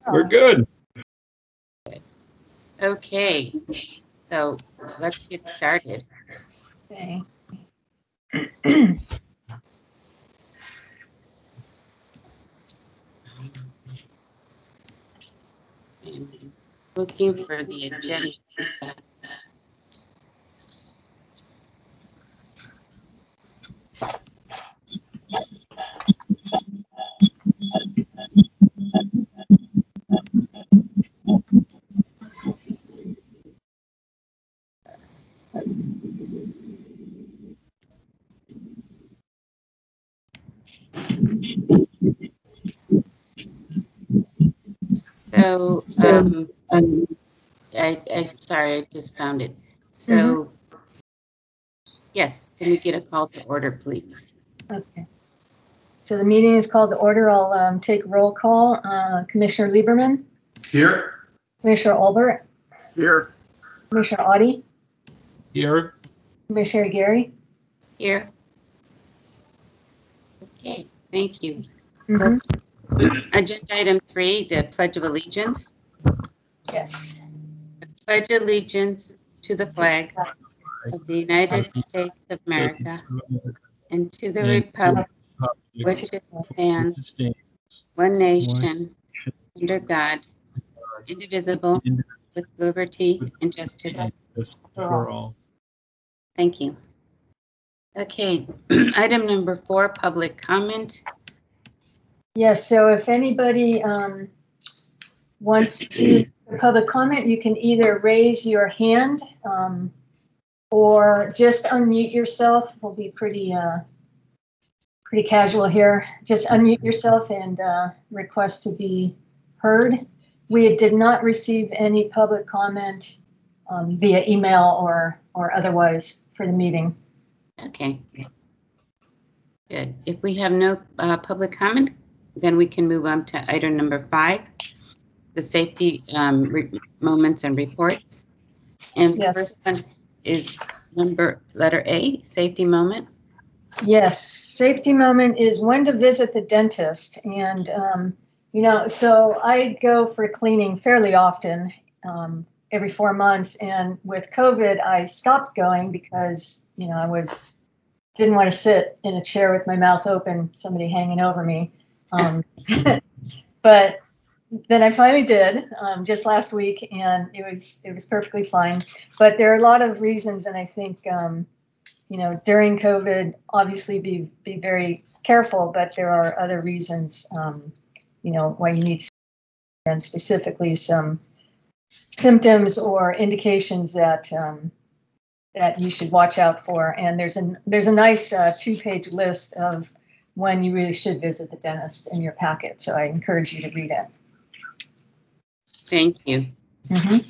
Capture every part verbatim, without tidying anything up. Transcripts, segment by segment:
We're good. Okay, so let's get started. Okay. I'm looking for the agenda. So, um, I, I, sorry, I just found it. So, yes, can we get a call to order, please? Okay. So the meeting is called to order. I'll um, take roll call. Uh, Commissioner Lieberman, Here. Commissioner Albert, Here. Commissioner Audi, Here. Commissioner Gary. Here. Okay, thank you. Mhm. Let's, agenda item three, the Pledge of Allegiance. Yes. I pledge allegiance to the flag of the United States of America and to the republic which stands one nation under God, indivisible, with liberty and justice For all. Thank you. Okay, item number four, public comment. Yes. So if anybody um, wants to public comment, you can either raise your hand um, or just unmute yourself. We'll be pretty uh, pretty casual here. Just unmute yourself and uh, request to be heard. We did not receive any public comment um, via email or or otherwise for the meeting. Okay. Good. If we have no uh, public comment, then we can move on to item number five, the safety um, re- moments and reports. And the Yes. first one is number letter A, safety moment. Yes, safety moment is when to visit the dentist. And, um, you know, so I go for cleaning fairly often, um, every four months. And with COVID, I stopped going because, you know, I was, didn't want to sit in a chair with my mouth open, somebody hanging over me. Um, but then I finally did um, just last week, and it was, it was perfectly fine. But there are a lot of reasons, and I think, um, you know, during COVID, obviously be be very careful, but there are other reasons, um, you know, why you need to, and specifically some symptoms or indications that um, that you should watch out for. And there's a there's a nice uh, two-page list of when you really should visit the dentist in your packet. So I encourage you to read it. Thank you. Mm-hmm.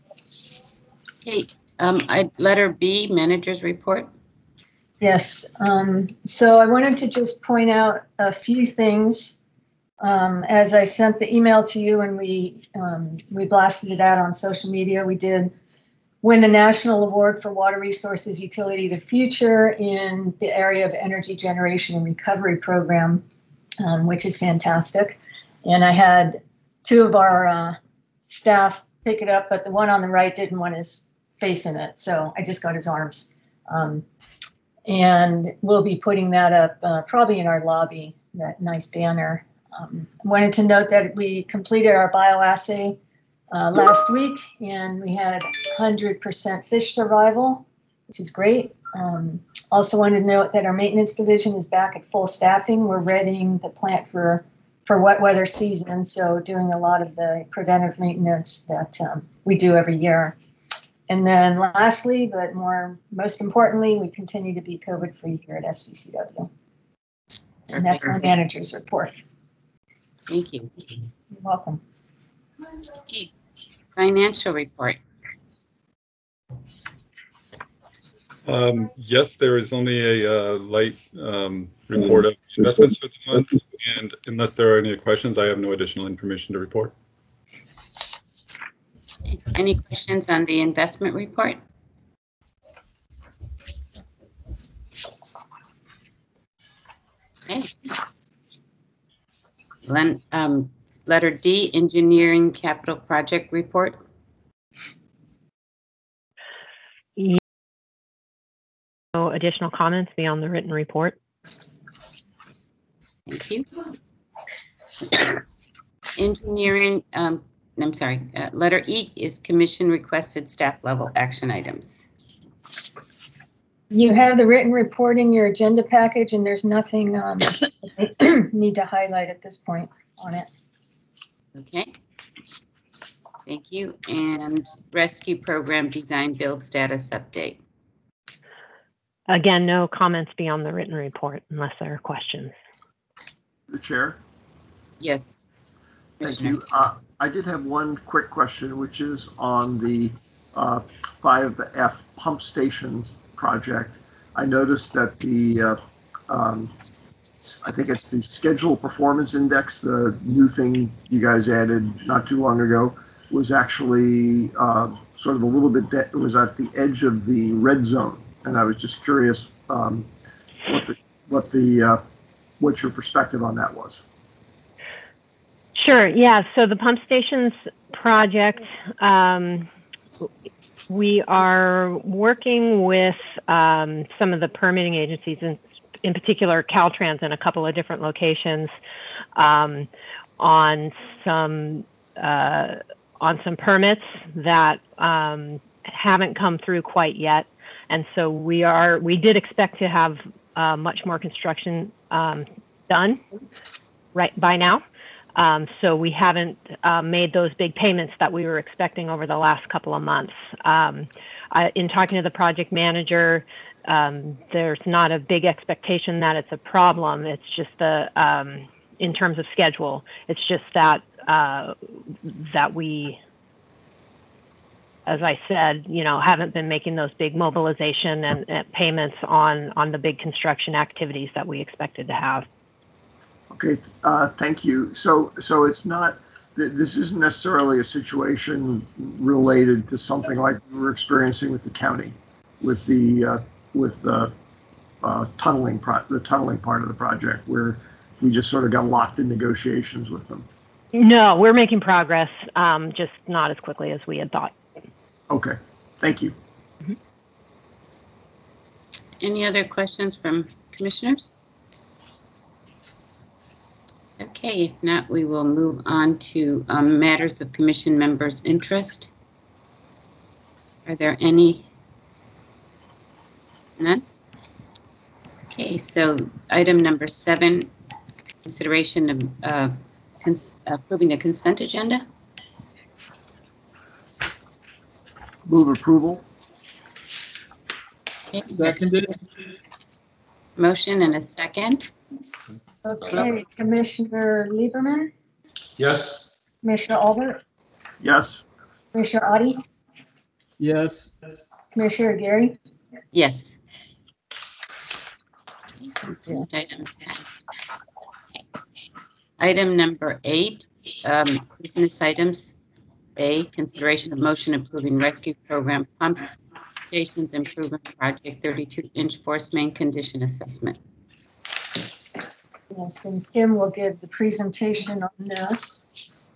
Okay, um, I, letter B, manager's report. Yes. Um, so I wanted to just point out a few things. Um, as I sent the email to you and we um, we blasted it out on social media, we did win the National Award for Water Resources Utility of the Future in the area of energy generation and recovery program, um, which is fantastic. And I had two of our uh, staff pick it up, but the one on the right didn't want his face in it, so I just got his arms. Um, and we'll be putting that up uh, probably in our lobby, that nice banner. Um, I wanted to note that we completed our bioassay uh, last week, and we had one hundred percent fish survival, which is great. Um, also wanted to note that our maintenance division is back at full staffing. We're readying the plant for, for wet weather season, so doing a lot of the preventive maintenance that um, we do every year. And then lastly, but more most importantly, we continue to be COVID-free here at S V C W. And that's my manager's report. Thank you. You're welcome. Okay. Financial report. Um, yes, there is only a uh, light um, report of investments for the month, and unless there are any questions, I have no additional information to report. Any questions on the investment report? Okay. Len, um, letter D, engineering capital project report. No additional comments beyond the written report. Thank you. Engineering, um, I'm sorry, uh, letter E is commission requested staff level action items. You have the written report in your agenda package, and there's nothing um, need to highlight at this point on it. Okay. Thank you. And rescue program design build status update. Again, no comments beyond the written report unless there are questions. The chair. Yes. Thank you. Uh, I did have one quick question, which is on the uh, five F pump stations project. I noticed that the, uh, um, I think it's the schedule performance index, the new thing you guys added not too long ago, was actually uh, sort of a little bit, it was at the edge of the red zone. And I was just curious um, what the, what the, uh, what your perspective on that was. Sure. Yeah. So the pump stations project, um, we are working with um, some of the permitting agencies, in, in particular Caltrans in a couple of different locations, um, on some uh, on some permits that um, haven't come through quite yet. And so we are we did expect to have uh, much more construction um, done right by now. Um, so we haven't uh, made those big payments that we were expecting over the last couple of months. Um, I, in talking to the project manager, um, there's not a big expectation that it's a problem. It's just the, um, in terms of schedule, it's just that uh, that we, as I said, you know, haven't been making those big mobilization and, and payments on on the big construction activities that we expected to have. Okay, uh, thank you. So, so it's not, this isn't necessarily a situation related to something like we were experiencing with the county, with the uh, with the uh, tunneling pro the tunneling part of the project, where we just sort of got locked in negotiations with them. No, we're making progress, um, just not as quickly as we had thought. Okay, thank you. Mm-hmm. Any other questions from commissioners? Okay, if not, we will move on to um, matters of commission members' interest. Are there any? None? Okay, so item number seven, consideration of uh, cons approving the consent agenda. Move approval. Okay. Seconded. Motion and a second. Okay, Commissioner Lieberman, Yes. Commissioner Albert, Yes. Commissioner Adi, Yes. Commissioner Gary. Yes. Okay, consent items passed. Okay. Item number eight, um, business items. A, consideration of motion approving rescue program pumps stations improvement project thirty-two inch force main condition assessment. Yes, and Kim will give the presentation on this.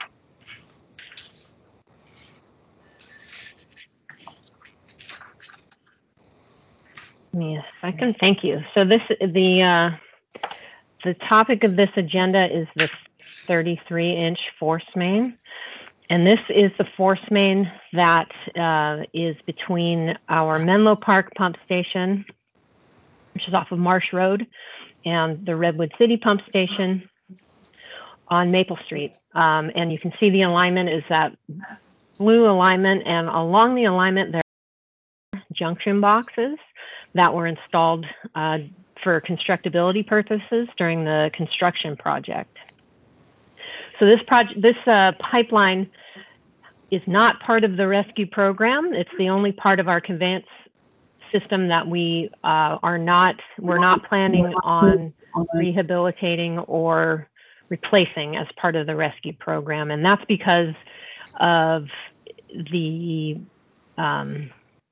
Give me a second. Thank you. So this the uh, the topic of this agenda is the thirty-three inch force main, and this is the force main that uh, is between our Menlo Park pump station, which is off of Marsh Road, and the Redwood City pump station on Maple Street. Um, and you can see the alignment is that blue alignment, and along the alignment there are junction boxes that were installed uh, for constructability purposes during the construction project. So this project, this uh, pipeline is not part of the rescue program. It's the only part of our conveyance system that we uh, are not, we're not planning on rehabilitating or replacing as part of the rescue program. And that's because of the um,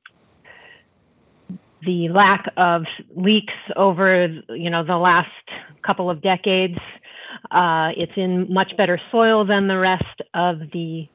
the lack of leaks over, you know, the last couple of decades. Uh, it's in much better soil than the rest of the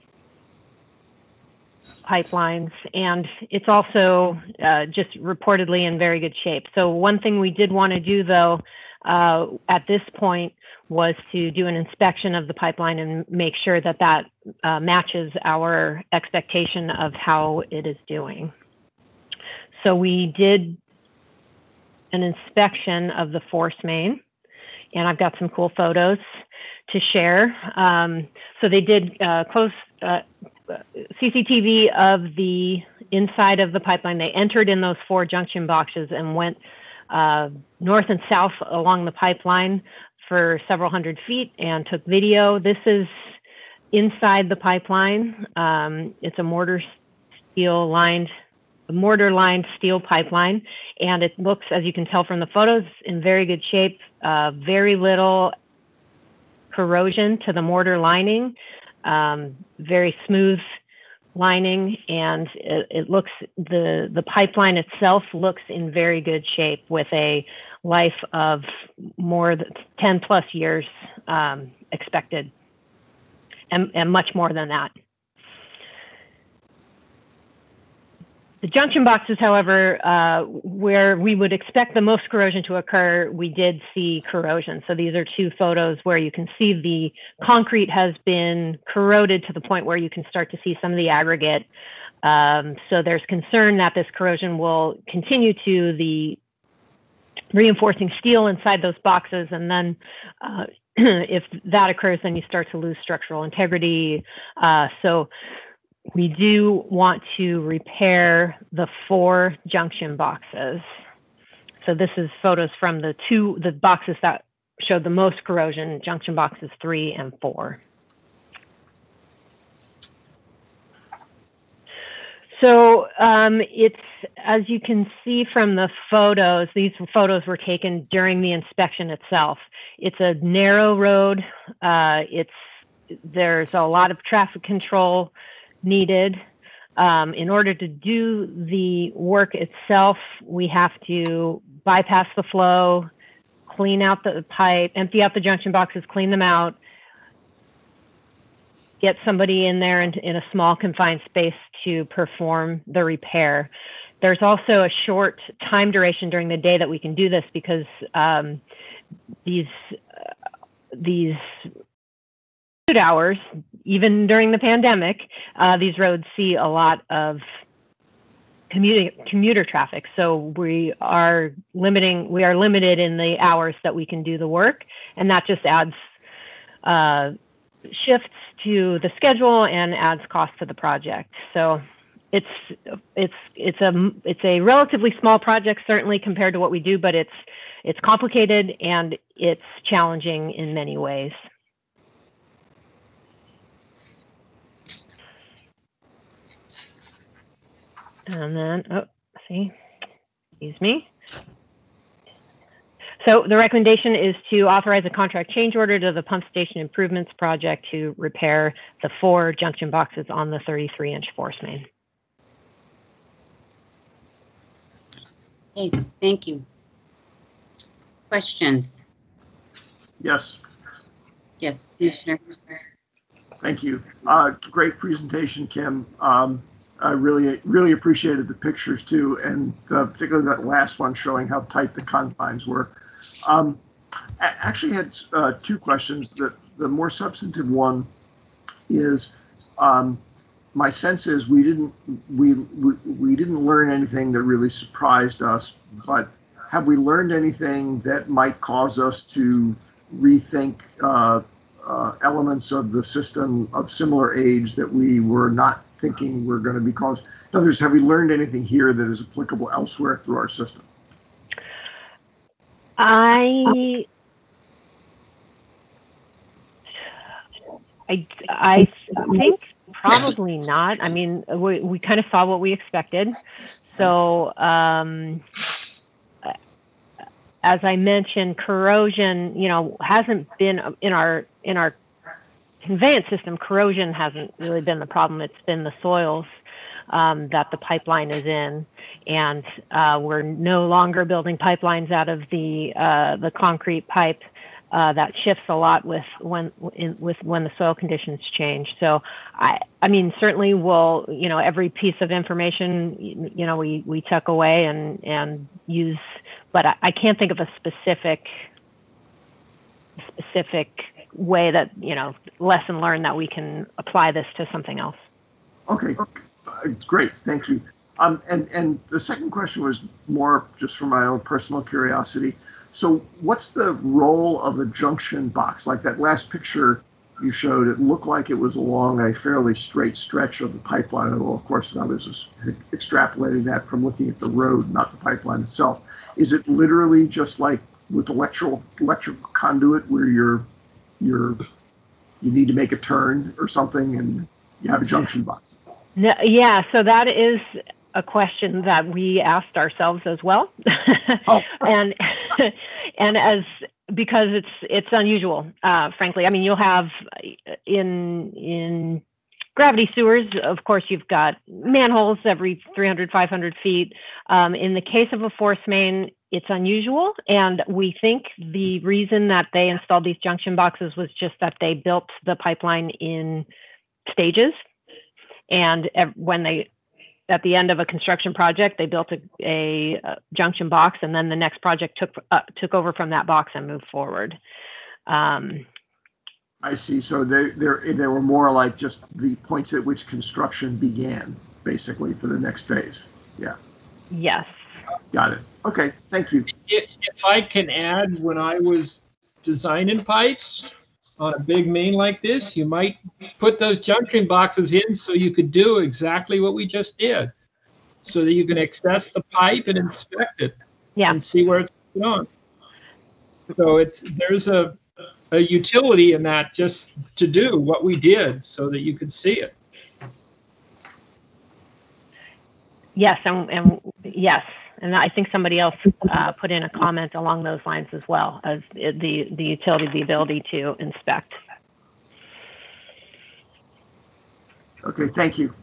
pipelines, and it's also uh, just reportedly in very good shape. So one thing we did want to do, though, uh, at this point was to do an inspection of the pipeline and make sure that that uh, matches our expectation of how it is doing. So we did an inspection of the force main, and I've got some cool photos to share. Um, so they did uh, close uh, C C T V of the inside of the pipeline. They entered in those four junction boxes and went uh, north and south along the pipeline for several hundred feet and took video. This is inside the pipeline. Um, it's a mortar steel lined, mortar lined steel pipeline, and it looks, as you can tell from the photos, in very good shape. Uh, very little corrosion to the mortar lining. Um, very smooth lining, and it, it looks, the the pipeline itself looks in very good shape with a life of more than ten plus years um, expected, and, and much more than that. The junction boxes, however, uh, where we would expect the most corrosion to occur, we did see corrosion. So these are two photos where you can see the concrete has been corroded to the point where you can start to see some of the aggregate. Um, so there's concern that this corrosion will continue to the reinforcing steel inside those boxes. And then uh, if that occurs, then you start to lose structural integrity. Uh, so we do want to repair the four junction boxes. So this is photos from the two, the boxes that showed the most corrosion, junction boxes three and four. So um, it's, as you can see from the photos, these photos were taken during the inspection itself. It's a narrow road. Uh, it's, there's a lot of traffic control needed. Um, in order to do the work itself, we have to bypass the flow, clean out the pipe, empty out the junction boxes, clean them out, get somebody in there in, in a small confined space to perform the repair. There's also a short time duration during the day that we can do this because um, these, uh, these hours, even during the pandemic, uh, these roads see a lot of commuter, commuter traffic. So we are limiting, we are limited in the hours that we can do the work, and that just adds uh, shifts to the schedule and adds cost to the project. So it's it's it's a it's a relatively small project, certainly compared to what we do, but it's it's complicated and it's challenging in many ways. And then, oh, see, excuse me. So the recommendation is to authorize a contract change order to the pump station improvements project to repair the four junction boxes on the thirty-three inch force main. Okay, thank you. Questions? Yes, Yes, Commissioner. thank you. Uh, great presentation, Kim. Um, I really, really appreciated the pictures too, and uh, particularly that last one showing how tight the confines were. Um, I actually had uh, two questions. The, the more substantive one is, um, my sense is we didn't we, we we didn't learn anything that really surprised us, but have we learned anything that might cause us to rethink uh, uh, elements of the system of similar age that we were not thinking were going to be caused? In other words, have we learned anything here that is applicable elsewhere through our system? I, I, I think probably not. I mean, we, we kind of saw what we expected. So, um, as I mentioned, corrosion, you know, hasn't been in our, in our conveyance system. Corrosion hasn't really been the problem. It's been the soils um, that the pipeline is in. And uh, we're no longer building pipelines out of the, uh, the concrete pipe. uh, that shifts a lot with when in, with when the soil conditions change. So I I mean certainly we'll, you know, every piece of information, you know, we we tuck away and and use, but I, I can't think of a specific specific way that, you know, lesson learned that we can apply this to something else. Okay, uh, great, thank you. Um, and, and the second question was more just for my own personal curiosity. So what's the role of a junction box? Like that last picture you showed, it looked like it was along a fairly straight stretch of the pipeline. Well, of course, I was just extrapolating that from looking at the road, not the pipeline itself. Is it literally just like with electrical electrical conduit where you're you're you need to make a turn or something and you have a junction box? No, yeah, so that is a question that we asked ourselves as well. Oh. and and as because it's it's unusual, uh, frankly. I mean, you'll have in in gravity sewers, of course, you've got manholes every three hundred, five hundred feet. Um, in the case of a force main, it's unusual. And we think the reason that they installed these junction boxes was just that they built the pipeline in stages. And when they, at the end of a construction project, they built a, a, a junction box, and then the next project took uh, took over from that box and moved forward. Um, I see. So they they they were more like just the points at which construction began, basically, for the next phase. Yeah. yes. Got it. Okay. Thank you. If, if I can add, when I was designing pipes on a big main like this, you might put those junction boxes in so you could do exactly what we just did, so that you can access the pipe and inspect it Yeah. and see where it's going. So it's there's a a utility in that just to do what we did so that you could see it. Yes, and, and yes, and I think somebody else uh, put in a comment along those lines as well, as the the utility, the ability to inspect. Okay. Thank you.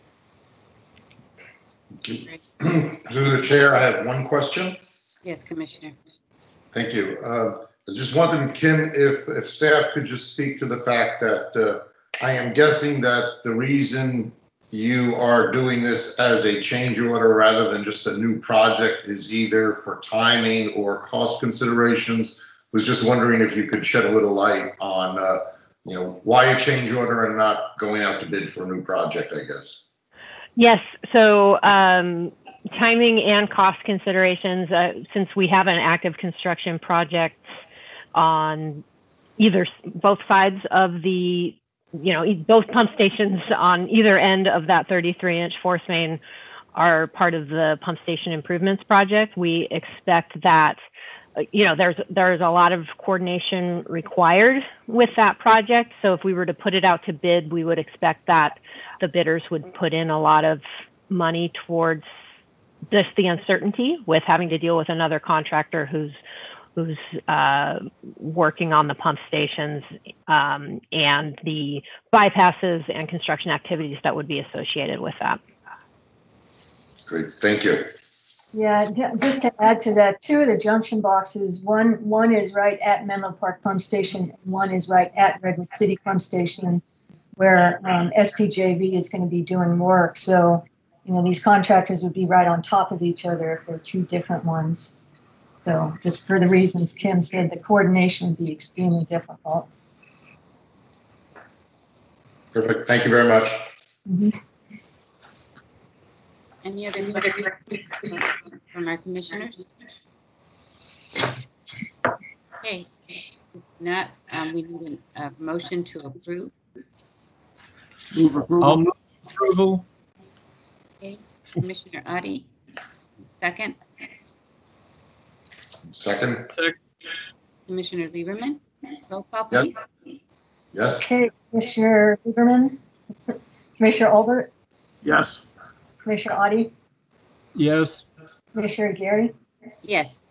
Through the chair, I have one question. Yes, Commissioner. Thank you. Uh, I was just wondering, Kim, if, if staff could just speak to the fact that uh, I am guessing that the reason you are doing this as a change order rather than just a new project is either for timing or cost considerations. Was just wondering if you could shed a little light on, uh, you know, why a change order and not going out to bid for a new project, I guess. Yes, so um, timing and cost considerations, uh, since we have an active construction project on either, both sides of the, you know, both pump stations on either end of that thirty-three inch force main are part of the pump station improvements project. We expect that, you know, there's there's a lot of coordination required with that project. So if we were to put it out to bid, we would expect that the bidders would put in a lot of money towards just the uncertainty with having to deal with another contractor who's who's uh, working on the pump stations um, and the bypasses and construction activities that would be associated with that. Great, thank you. Yeah, j- just to add to that, two of the junction boxes, one one is right at Menlo Park Pump Station, and one is right at Redwood City Pump Station, where um, S P J V is going to be doing work. So, you know, these contractors would be right on top of each other if they're two different ones. So just for the reasons Kim said, the coordination would be extremely difficult. Perfect, thank you very much. Mm-hmm. Any other questions from our commissioners? Okay, if not, um, we need a, a motion to approve. Move approval. I'll move approval. Okay, Commissioner Adi, second. Second, Commissioner Lieberman, roll call, Yep. please. yes. Okay, Commissioner Lieberman, Commissioner Olbert, Yes. Commissioner Adi, Yes. Commissioner Gary. Yes.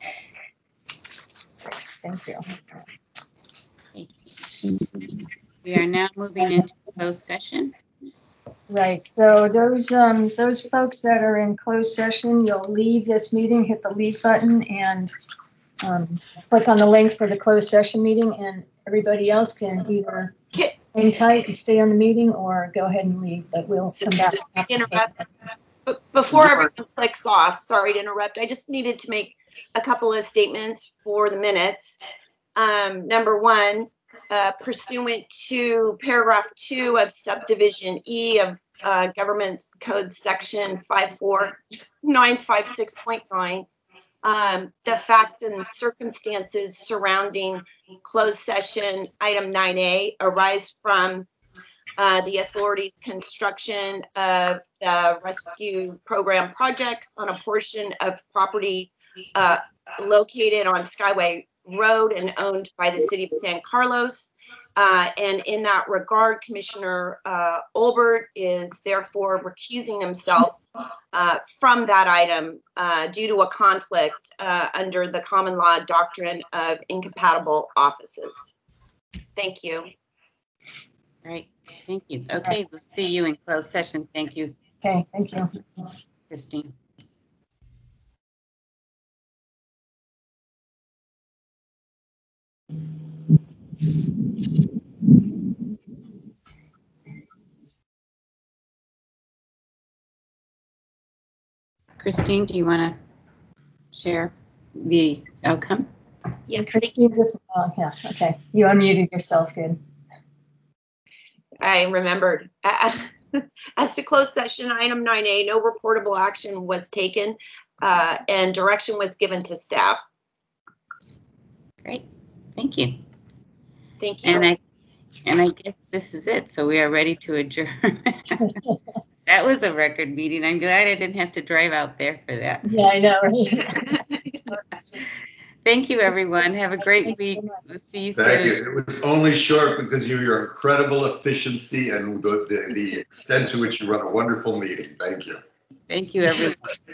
Thank you. Okay. We are now moving into closed session. Right, so those um, those folks that are in closed session, you'll leave this meeting, hit the leave button, and um, click on the link for the closed session meeting, and everybody else can either hang tight and stay on the meeting or go ahead and leave, but we'll come back. after. Interrupt. But before everyone clicks off, sorry to interrupt, I just needed to make a couple of statements for the minutes. Um, number one, uh, pursuant to paragraph two of subdivision E of uh, Government Code section five four nine five six point nine, um, the facts and circumstances surrounding closed session item nine A arise from uh, the authority's construction of the rescue program projects on a portion of property uh, located on Skyway Road and owned by the city of San Carlos. Uh, and in that regard, Commissioner uh, Olbert is therefore recusing himself uh, from that item uh, due to a conflict uh, under the common law doctrine of incompatible offices. Thank you. Right, thank you. Okay, we'll see you in closed session. Thank you, Okay, thank you. Christine. Christine, do you want to share the outcome? Yes, thank Christine, just, oh, yeah, okay. You unmuted yourself, good. I remembered. Uh, As to closed session item nine A, no reportable action was taken uh, and direction was given to staff. Great, thank you. Thank you. And I, and I guess this is it. So we are ready to adjourn. That was a record meeting. I'm glad I didn't have to drive out there for that. Yeah, I know. Thank you, everyone. Have a great Thank you week. so much. We'll see you Thank soon. you. It was only short because of your incredible efficiency and the, the, the extent to which you run a wonderful meeting. Thank you. Thank you, everyone.